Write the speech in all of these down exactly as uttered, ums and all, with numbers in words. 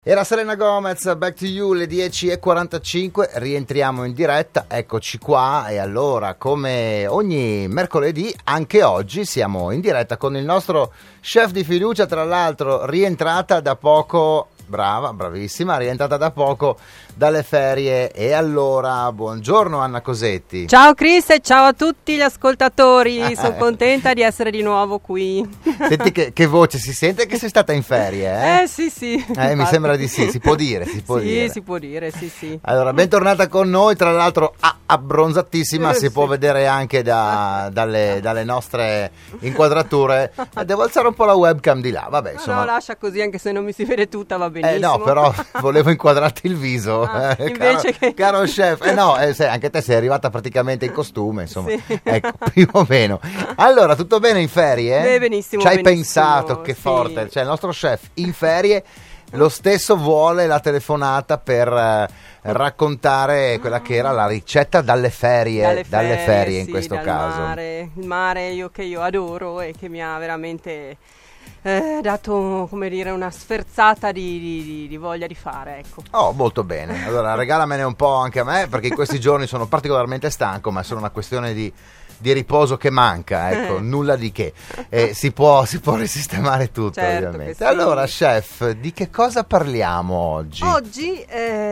Era Selena Gomez, Back to You, le dieci e quarantacinque, rientriamo in diretta, eccoci qua. E allora, come ogni mercoledì, anche oggi siamo in diretta con il nostro chef di fiducia, tra l'altro rientrata da poco, brava, bravissima, rientrata da poco dalle ferie. E allora, buongiorno Anna Cosetti. Ciao Chris e ciao a tutti gli ascoltatori, sono contenta di essere di nuovo qui. Senti che, che voce, si sente che sei stata in ferie, eh? Eh sì sì. Eh, mi sembra di sì, si può dire, si può sì, dire. si può dire, sì sì. Allora, bentornata con noi, tra l'altro ah, abbronzatissima, Eh, si sì. può vedere anche da, dalle, dalle nostre inquadrature. Eh, devo alzare un po' la webcam di là, vabbè, No, insomma. no, lascia così, anche se non mi si vede tutta, va Eh benissimo. no, però volevo inquadrarti il viso, Ah, eh, invece caro, che- caro chef. Eh no, eh, sai, anche te sei arrivata praticamente in costume, insomma. Sì. Ecco, più o meno. Allora, tutto bene in ferie? Beh, benissimo, Ci hai benissimo, pensato, che sì. forte. Cioè, il nostro chef in ferie lo stesso vuole la telefonata per eh, raccontare quella che era la ricetta dalle ferie, dalle ferie, in sì, questo dal caso. Mare, il mare io, che io adoro e che mi ha veramente eh, dato, come dire, una sferzata di, di- di- di voglia di fare, ecco. Oh, molto bene. Allora, regalamene un po' anche a me, perché in questi giorni sono particolarmente stanco, ma è solo una questione di, di riposo che manca, ecco, nulla di che. Eh, si può, si può risistemare tutto, Certo ovviamente. che sì. Allora, chef, di che cosa parliamo oggi? Oggi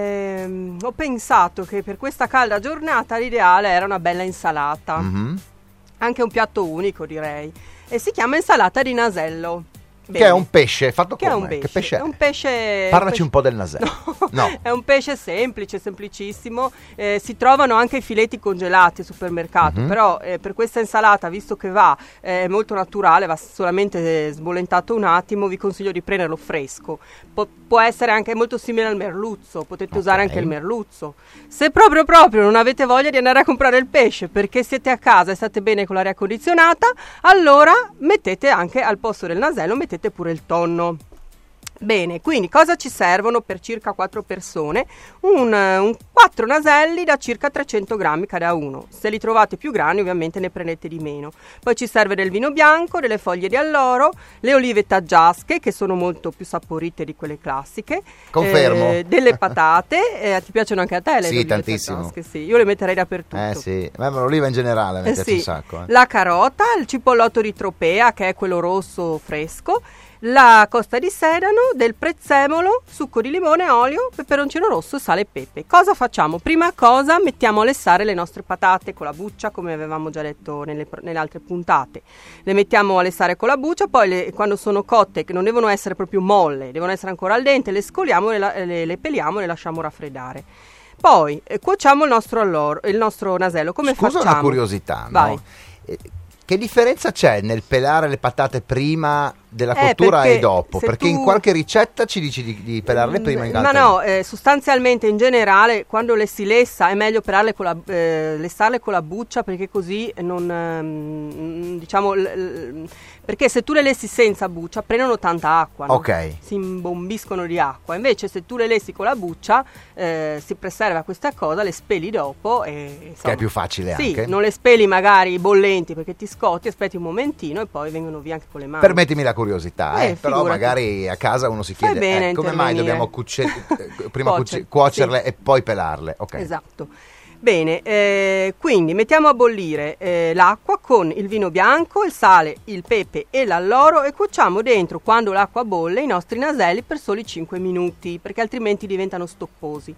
ehm, ho pensato che per questa calda giornata l'ideale era una bella insalata, Mhm. anche un piatto unico direi, e si chiama insalata di nasello. Che Bene. è un pesce, fatto Che è come? un pesce, Che pesce è? è un pesce. Parlaci un un po' del nasello. pesce- No. È un pesce semplice, semplicissimo. Eh, si trovano anche i filetti congelati al supermercato. Mhm. Però eh, per questa insalata, visto che va eh, è molto naturale, va solamente eh, sbollentato un attimo, vi consiglio di prenderlo fresco. Po- può essere anche molto simile al merluzzo, potete Ok. usare anche il merluzzo. Se proprio proprio non avete voglia di andare a comprare il pesce perché siete a casa e state bene con l'aria condizionata, allora mettete anche al posto del nasello, mettete pure il tonno. Bene, quindi cosa ci servono per circa quattro persone? Un, eh, un quattro naselli da circa trecento grammi cada uno. Se li trovate più grandi ovviamente ne prendete di meno. Poi ci serve del vino bianco, delle foglie di alloro, le olive taggiasche che sono molto più saporite di quelle classiche. Confermo. eh, delle patate, eh, ti piacciono anche a te le Sì, olive tantissimo. taggiasche? Sì, io le metterei dappertutto. Eh sì, ma l'oliva in generale mi Eh piace sì. un sacco. eh. La carota, il cipollotto di tropea che è quello rosso fresco, la costa di sedano, del prezzemolo, succo di limone, olio, peperoncino rosso, sale e pepe. Cosa facciamo? Prima cosa mettiamo a lessare le nostre patate con la buccia, come avevamo già detto nelle, nelle altre puntate. Le mettiamo a lessare con la buccia, poi le- quando sono cotte, che non devono essere proprio molle, devono essere ancora al dente, le scoliamo, le, la- le- le peliamo e le lasciamo raffreddare. Poi eh, cuociamo il nostro alloro, il nostro nasello. Come Scusa facciamo? una curiosità, no? Vai. Eh, Che differenza c'è nel pelare le patate prima della Eh, cottura perché e dopo? se Perché tu- in qualche ricetta ci dici di, di pelarle prima in Ma altre no, eh, sostanzialmente in generale quando le si lessa è meglio pelarle con la, eh, lessarle con la buccia perché così non ehm, diciamo l- l- perché se tu le lessi senza buccia prendono tanta acqua, no? Ok. Si imbombiscono di acqua. Invece se tu le lessi con la buccia eh, si preserva questa cosa, le speli dopo e Che insomma, è più facile sì, anche. non le speli magari bollenti perché ti scotti, aspetti un momentino e poi vengono via anche con le mani. Permettimi la curiosità, eh, Eh, però figurati. magari a casa uno si Fai chiede bene a eh, come mai intervenire. dobbiamo cuce- eh, prima Cuocer- cuci- cuocerle sì. e poi pelarle. Ok. Esatto. Bene, eh, quindi mettiamo a bollire eh, l'acqua con il vino bianco, il sale, il pepe e l'alloro e cuociamo dentro, quando l'acqua bolle, i nostri naselli per soli cinque minuti, perché altrimenti diventano stopposi.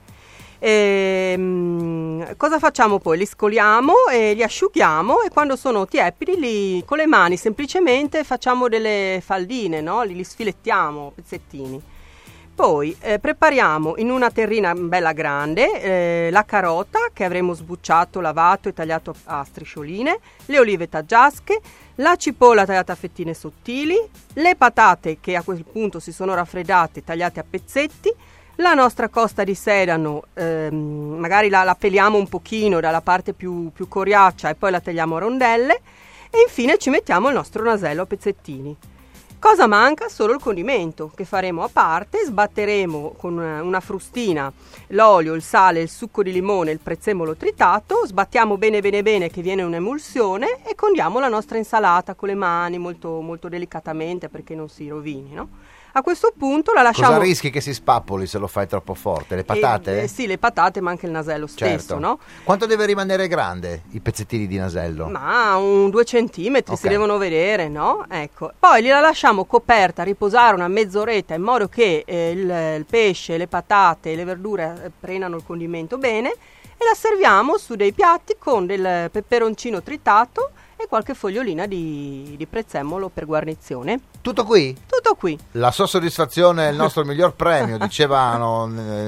Ehm, cosa facciamo poi? Li scoliamo e li asciughiamo e quando sono tiepidi li, con le mani semplicemente facciamo delle faldine, no? Li, li sfilettiamo a pezzettini. Poi eh, prepariamo in una terrina bella grande eh, la carota che avremo sbucciato, lavato e tagliato a striscioline, le olive taggiasche, la cipolla tagliata a fettine sottili, le patate che a quel punto si sono raffreddate tagliate a pezzetti, la nostra costa di sedano, ehm, magari la, la peliamo un pochino dalla parte più, più coriaccia e poi la tagliamo a rondelle e infine ci mettiamo il nostro nasello a pezzettini. Cosa manca? Solo il condimento che faremo a parte, sbatteremo con una frustina l'olio, il sale, il succo di limone e il prezzemolo tritato, sbattiamo bene bene bene che viene un'emulsione e condiamo la nostra insalata con le mani molto, molto delicatamente perché non si rovini, no? A questo punto la lasciamo... Cosa rischi che si spappoli se lo fai troppo forte? Le patate? Eh, eh, sì, le patate, ma anche il nasello stesso, certo. no? Quanto deve rimanere grande i pezzettini di nasello? Ma un due centimetri Okay. si devono vedere, no? Ecco. Poi la lasciamo coperta, riposare una mezz'oretta in modo che eh, il, il pesce, le patate e le verdure eh, prendano il condimento bene e la serviamo su dei piatti con del peperoncino tritato e qualche fogliolina di, di prezzemolo per guarnizione. Tutto qui? Tutto qui. La sua soddisfazione è il nostro miglior premio, dicevano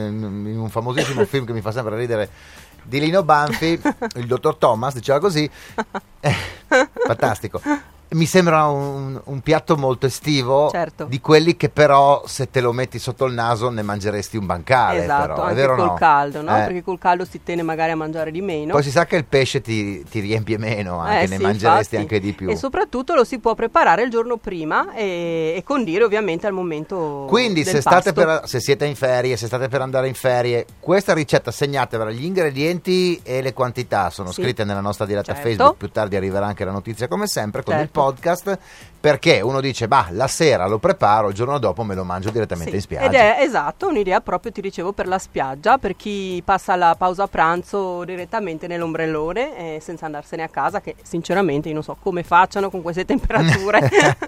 in un famosissimo film che mi fa sempre ridere di Lino Banfi, il dottor Thomas, diceva così. Eh, fantastico. Mi sembra un, un piatto molto estivo, certo. Di quelli che però se te lo metti sotto il naso ne mangeresti un bancale. Esatto, però, anche è vero col no? caldo, no? Eh. Perché col caldo si tende magari a mangiare di meno. Poi si sa che il pesce ti, ti riempie meno, anche Eh, ne sì, mangeresti infatti. anche di più. E soprattutto lo si può preparare il giorno prima e, e condire ovviamente al momento Quindi del se, state pasto. per, se siete in ferie, se state per andare in ferie, questa ricetta segnatevela, gli ingredienti e le quantità sono Sì. scritte nella nostra diretta Certo. Facebook, più tardi arriverà anche la notizia come sempre con Certo. il podcast, perché uno dice bah la sera lo preparo, il giorno dopo me lo mangio direttamente Sì, in spiaggia. ed è esatto, un'idea proprio, ti dicevo, per la spiaggia, per chi passa la pausa pranzo direttamente nell'ombrellone eh, senza andarsene a casa, che sinceramente io non so come facciano con queste temperature.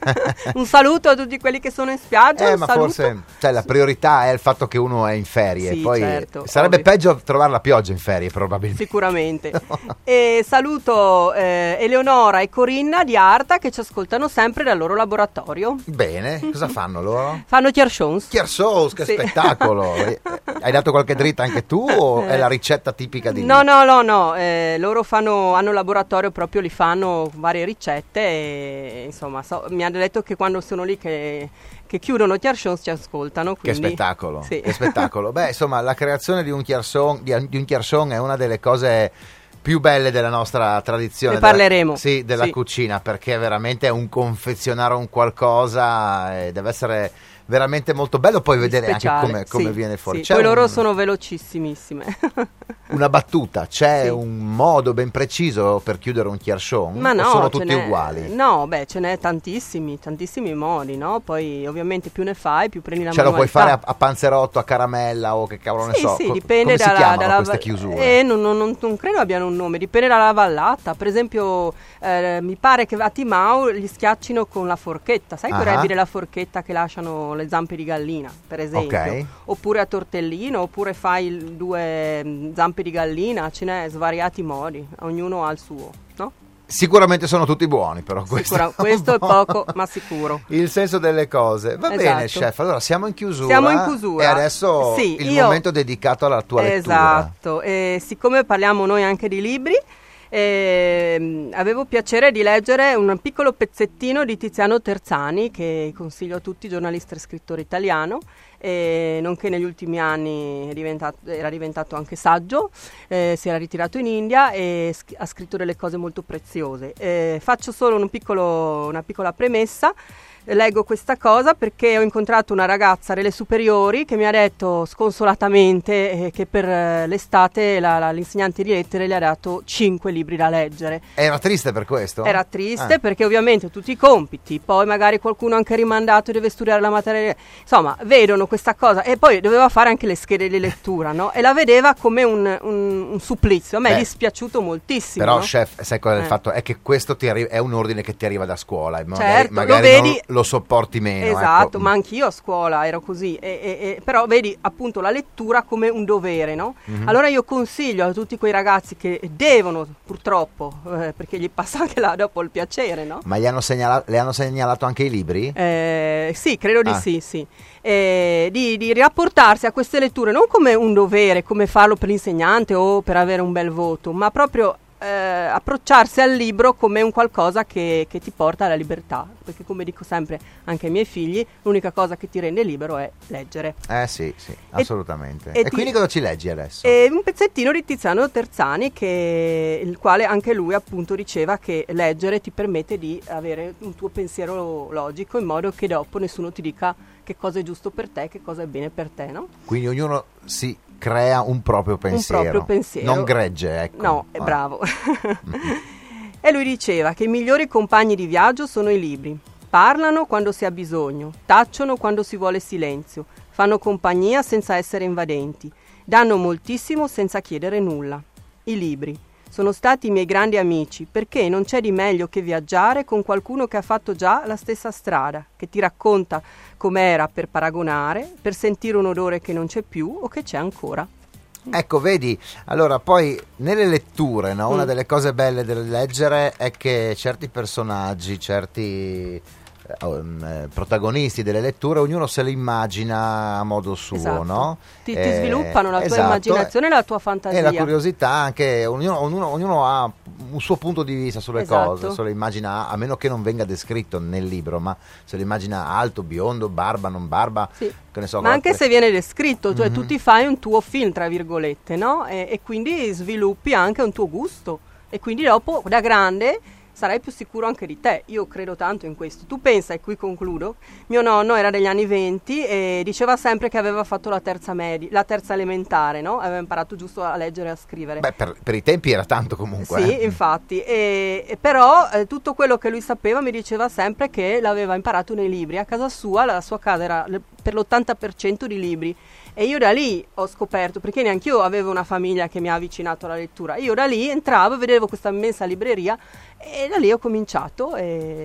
Un saluto a tutti quelli che sono in spiaggia. Eh, un ma saluto. forse cioè, la priorità è il fatto che uno è in ferie, Sì, poi certo, sarebbe ovvio. peggio trovare la pioggia in ferie probabilmente. Sicuramente. E saluto eh, Eleonora e Corinna di Arta che ci ascoltano sempre dal loro laboratorio. Bene, cosa fanno loro? Fanno chiarchons. Chiarsos, che Sì. spettacolo! Eh, Hai dato qualche dritta anche tu o è la ricetta tipica di lì? No, no, no, no, eh, loro fanno, hanno laboratorio proprio, li fanno varie ricette e insomma so, mi hanno detto che quando sono lì che, che chiudono chiarchons ci ascoltano. Quindi, Che spettacolo, sì. che spettacolo. Beh, insomma, la creazione di un chiarson, di, di un chiarson è una delle cose più belle della nostra tradizione. Ne parleremo. Della, sì, della Sì. cucina, perché veramente è un confezionare un qualcosa e deve essere veramente molto bello poi vedere Speciale, anche come, come sì, viene fuori. sì. C'è Poi un- loro sono velocissimissime. una battuta, c'è Sì. un modo ben preciso per chiudere un chiarson? Ma O no, sono ce tutti n'è- uguali? No, beh, ce n'è tantissimi, tantissimi modi, no? Poi ovviamente più ne fai, più prendi la Ce lo puoi manualità. fare a, a panzerotto, a caramella o che cavolo ne Sì, so? sì, Co- dipende come dalla, si chiamano dalla queste va- chiusure? Eh, non, non- non- non credo abbiano un nome, dipende dalla vallata. Per esempio, eh, mi pare che a Timau li schiaccino con la forchetta. Sai quei Ah. rebbi della forchetta che lasciano le zampe di gallina, per esempio? Ok. Oppure a tortellino, oppure fai il- due mm, zampe di gallina, ce n'è svariati modi, ognuno ha il suo, no? Sicuramente sono tutti buoni, però questo, Sicura- questo è poco, ma sicuro. il senso delle cose. Va bene, Esatto. chef. Allora siamo in chiusura. Siamo in chiusura. E adesso Sì, il io- momento dedicato alla tua lettura. Esatto, e siccome parliamo noi anche di libri, ehm, avevo piacere di leggere un piccolo pezzettino di Tiziano Terzani, che consiglio a tutti, giornalista e scrittore italiano, e nonché negli ultimi anni è diventato, era diventato anche saggio, eh, si era ritirato in India e sch- ha scritto delle cose molto preziose. Eh, faccio solo un piccolo, una piccola premessa. Leggo questa cosa perché ho incontrato una ragazza delle superiori che mi ha detto sconsolatamente eh, che per eh, l'estate la- la- l'insegnante di lettere le ha dato cinque libri da leggere. Era triste per questo? Era triste Ah. perché ovviamente tutti i compiti, poi magari qualcuno anche rimandato deve studiare la materia, insomma vedono questa cosa e poi doveva fare anche le schede di lettura, no? E la vedeva come un, un- un supplizio, a me Beh, è dispiaciuto moltissimo. Però, no? chef, sai qual è il Eh. fatto? È che questo ti arri- è un ordine che ti arriva da scuola. E magari, Certo, lo magari vedi- non lo sopporti meno. Esatto, ecco. ma anch'io a scuola ero così, e, e- e- però vedi appunto la lettura come un dovere, no? Mhm. Allora io consiglio a tutti quei ragazzi che devono, purtroppo, eh, perché gli passa anche là dopo il piacere, no? Ma gli hanno segnala- le hanno segnalato anche i libri? Eh, sì, credo di Ah. sì, sì. Eh, di, di rapportarsi a queste letture non come un dovere, come farlo per l'insegnante o per avere un bel voto, ma proprio eh, approcciarsi al libro come un qualcosa che, che ti porta alla libertà, perché come dico sempre anche ai miei figli, l'unica cosa che ti rende libero è leggere. Eh sì, sì, assolutamente. e E, ti- quindi cosa ci leggi adesso? E un pezzettino di Tiziano Terzani, che, il quale anche lui appunto diceva che leggere ti permette di avere un tuo pensiero logico, in modo che dopo nessuno ti dica che cosa è giusto per te, che cosa è bene per te, no? Quindi ognuno si crea un proprio pensiero. proprio pensiero. Non gregge, ecco. No, è Ah. bravo. E lui diceva che i migliori compagni di viaggio sono i libri. Parlano quando si ha bisogno, tacciono quando si vuole silenzio, fanno compagnia senza essere invadenti, danno moltissimo senza chiedere nulla. I libri sono stati i miei grandi amici, perché non c'è di meglio che viaggiare con qualcuno che ha fatto già la stessa strada, che ti racconta com'era per paragonare, per sentire un odore che non c'è più o che c'è ancora. Ecco, vedi, allora poi nelle letture, no, una Mm. delle cose belle del leggere è che certi personaggi, certi eh, um, protagonisti delle letture, ognuno se li immagina a modo suo, Esatto. no? Ti, ti Eh, sviluppano la tua esatto, immaginazione e la tua fantasia. e la curiosità anche, ognuno, ognuno, ognuno ha un suo punto di vista sulle Esatto. cose, se lo immagina, a meno che non venga descritto nel libro, ma se lo immagina alto, biondo, barba, non barba, Sì. che ne so. Ma anche qualche- se viene descritto, cioè Mhm. tu ti fai un tuo film, tra virgolette, no? E, e quindi sviluppi anche un tuo gusto. E quindi dopo, da grande, sarai più sicuro anche di te. Io credo tanto in questo. Tu pensa, e qui concludo, mio nonno era degli anni venti e diceva sempre che aveva fatto la terza medi- la terza elementare, no? Aveva imparato giusto a leggere e a scrivere. Beh, per, per i tempi era tanto comunque. Sì, eh. infatti, e, e però eh, tutto quello che lui sapeva mi diceva sempre che l'aveva imparato nei libri. A casa sua, la sua casa era le- per l'ottanta per cento di libri. E io da lì ho scoperto, perché neanch'io avevo una famiglia che mi ha avvicinato alla lettura. Io da lì entravo, vedevo questa immensa libreria e da lì ho cominciato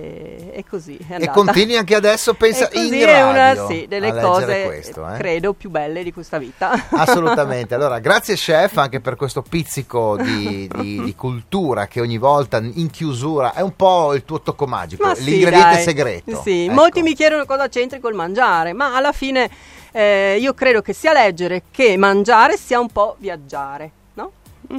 e, e così è E andata. continui anche adesso, pensa, E così in è una radio sì, a delle leggere cose, questo, eh. credo, più belle di questa vita. Assolutamente. Allora, grazie chef anche per questo pizzico di, di- di cultura che ogni volta in chiusura è un po' il tuo tocco magico, Ma sì, l'ingrediente dai. segreto. Sì, Ecco. molti mi chiedono cosa c'entri col mangiare, ma alla fine eh, io credo che sia leggere che mangiare sia un po' viaggiare, no?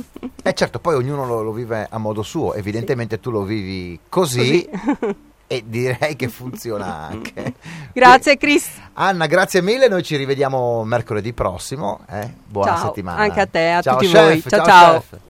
E certo, poi ognuno lo, lo vive a modo suo, evidentemente tu lo vivi così, Così. e direi che funziona anche. Grazie Chris. Anna, grazie mille, noi ci rivediamo mercoledì prossimo, eh? Buona Ciao, settimana. anche a te, a Ciao, tutti chef, voi. Ciao, ciao, ciao. chef.